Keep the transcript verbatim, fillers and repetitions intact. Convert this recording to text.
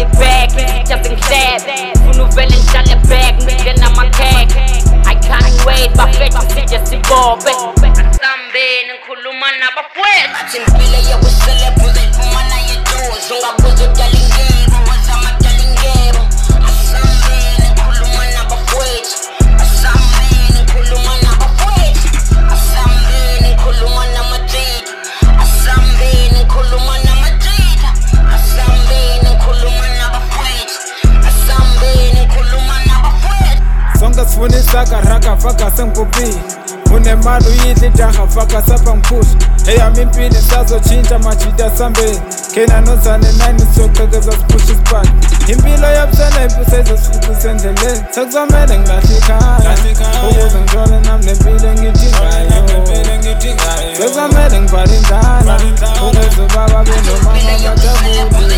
ngivele back just ngihlebe funa uvele ngihlale back ngingena amakhekhe I can't wait bafethu sije sibobe asambeni ngikhuluma nabafowethu athi impilo yokuselebhu uziphumana yeduze ungabuza udala ingebo wazama udala ingebo asambeni ngikhuluma nabafowethu asambeni ngikhuluma nabafowethu asambeni ngikhuluma namadrida asambeni ngikhuluma namadrida asambeni ngikhuluma nabafowethu asambeni ngikhuluma nabafowethu sonke sifuna isaka raka faka sengipopile unemali uyidla ijaha faka sapha ngiphusha eyami impilo isazotshintsha majita sambeni khena nozane nani siyoqhekeza siphusha isipani impilo yabusana impusa izosifika sendleleni sekuzomele ngilahle ikhaya ukuze ngijole nami lempilo engiyidingayo sekuzomele ngivale indlala ukuze ubaba benomama bajabule